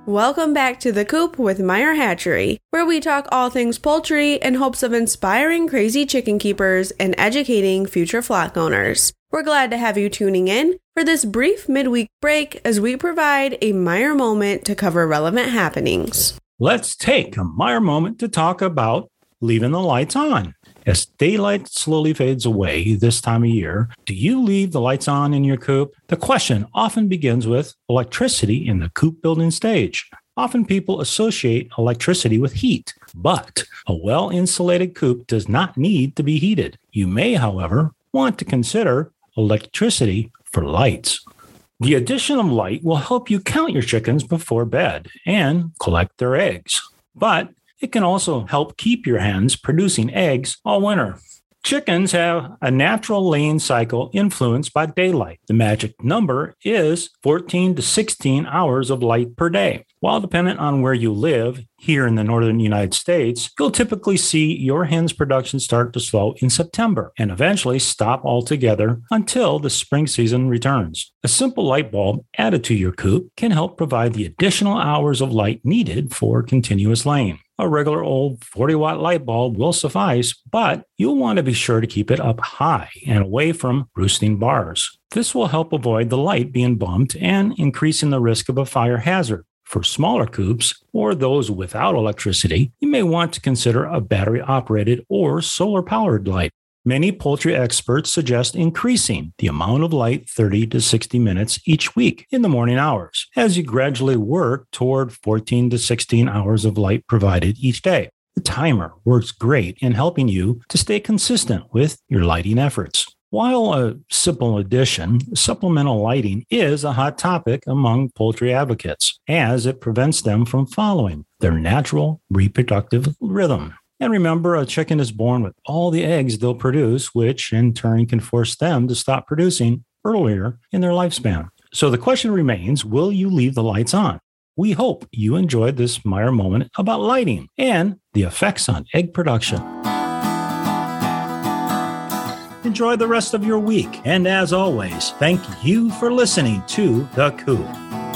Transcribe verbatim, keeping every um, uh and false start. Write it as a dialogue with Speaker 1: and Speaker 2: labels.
Speaker 1: Welcome back to The Coop with Meyer Hatchery, where we talk all things poultry in hopes of inspiring crazy chicken keepers and educating future flock owners. We're glad to have you tuning in for this brief midweek break as we provide a Meyer moment to cover relevant happenings.
Speaker 2: Let's take a Meyer moment to talk about leaving the lights on. As daylight slowly fades away this time of year, do you leave the lights on in your coop? The question often begins with electricity in the coop building stage. Often people associate electricity with heat, but a well-insulated coop does not need to be heated. You may, however, want to consider electricity for lights. The addition of light will help you count your chickens before bed and collect their eggs. But it can also help keep your hens producing eggs all winter. Chickens have a natural laying cycle influenced by daylight. The magic number is fourteen to sixteen hours of light per day. While dependent on where you live, here in the northern United States, you'll typically see your hen's production start to slow in September and eventually stop altogether until the spring season returns. A simple light bulb added to your coop can help provide the additional hours of light needed for continuous laying. A regular old forty watt light bulb will suffice, but you'll want to be sure to keep it up high and away from roosting bars. This will help avoid the light being bumped and increasing the risk of a fire hazard. For smaller coops or those without electricity, you may want to consider a battery-operated or solar-powered light. Many poultry experts suggest increasing the amount of light thirty to sixty minutes each week in the morning hours as you gradually work toward fourteen to sixteen hours of light provided each day. The timer works great in helping you to stay consistent with your lighting efforts. While a simple addition, supplemental lighting is a hot topic among poultry advocates as it prevents them from following their natural reproductive rhythm. And remember, a chicken is born with all the eggs they'll produce, which in turn can force them to stop producing earlier in their lifespan. So the question remains, will you leave the lights on? We hope you enjoyed this Meyer moment about lighting and the effects on egg production. Enjoy the rest of your week. And as always, thank you for listening to The Coop.